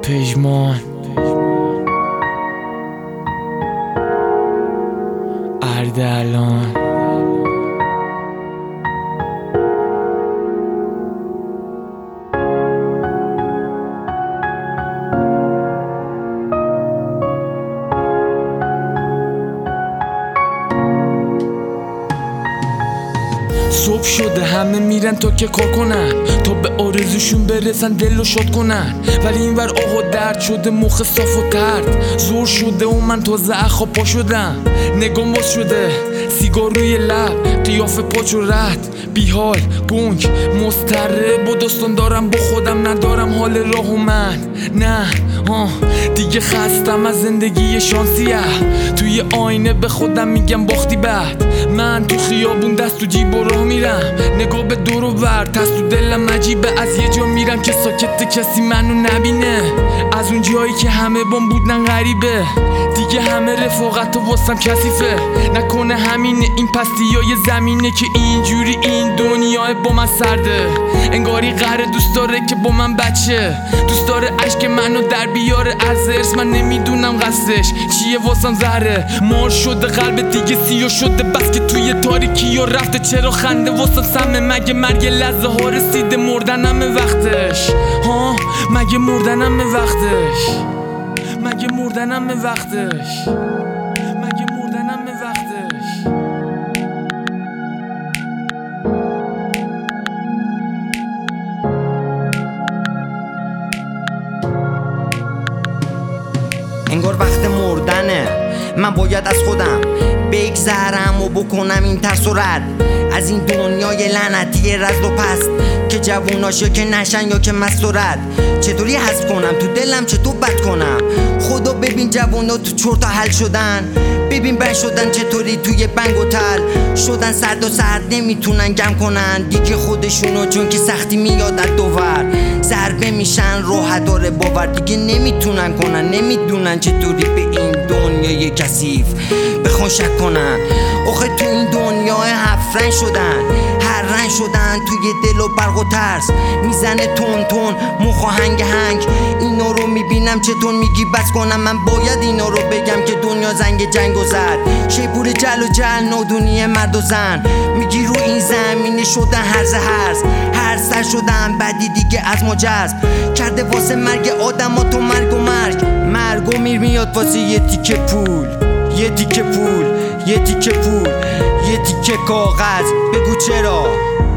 پژمان اردلان صبح شده همه میرن تا که کار کنن تا به آرزوشون برسن دلو شاد کنن، ولی این ور آقا درد شده مخ صاف و ترد زور شده و من تازه اخا پا شدم. نگام باز شده سیگار روی لب قیافه پاچ و رد بیحال گنگ مضطرب و داستان دارم با خودم ندارم حال راه و من نه دیگه خستم از زندگی شانسیه. توی آینه به خودم میگم باختی بعد من تو خیابون دست تو جیب و راه میرم نگاه به دور و ور تست تو دلم عجیبه از یه جا میرم که ساکت کسی منو نبینه از اون جایی که همه بام بودن غریبه دیگه همه رفاقت و واسم کثیفه نکنه همینه این پستیای زمینه که اینجوری این دنیا با من سرده انگاری قهر دوست داره که با من بچه دوست داره عشق منو در بیاره از ارث من نمیدونم قصدش چیه واسم زهره مار شده قلب دیگه سیاه شده بس که توی تاریکی و رفته چرا خنده واسم سمه مگه مرگ لحظه ها رسیده مردنم وقتش مگه مردنم وقتش مگه مردنم وقتش مگه مردنم وقتش انگار وقت مردنه من باید از خودم بگذرم و بکنم این ترس و رد از این دنیای لعنتی رزل و پست که جووناش یا که نشن یا که مست و رد چطوری حذف کنم تو دلم چطور بد کنم خدا ببین جوونا تو چرتا حل شدن ببین بند شدن چطوری توی بنگ و تل شدن سرد و سرد نمیتونن گم کنن دیگه خودشونو چون که سختی میاد از دوور ضربه میشن راحت داره باور دیگه نمیتونن کنن نمیدونن چطوری به این دنیای کثیف بخوان شک کنن آخه تو این دنیا هفت رنگ شدن هر رنگ شدن توی دل و برق و ترس میزنه تون تون مخ و هنگ هنگ اینا رو میبینم چطور میگی بس کنم من باید اینا رو بگم که دنیا زنگ جنگ و زد شیپور جل و جل نادونی مرد و زن میگی رو این زمینه شدن هر سر شدن بعدی دیگه از ما جذب کرده واسه مرگ آدم ها تو مرگ و میر میاد واسه یه تیکه پول یه تیکه کاغذ بگو چرا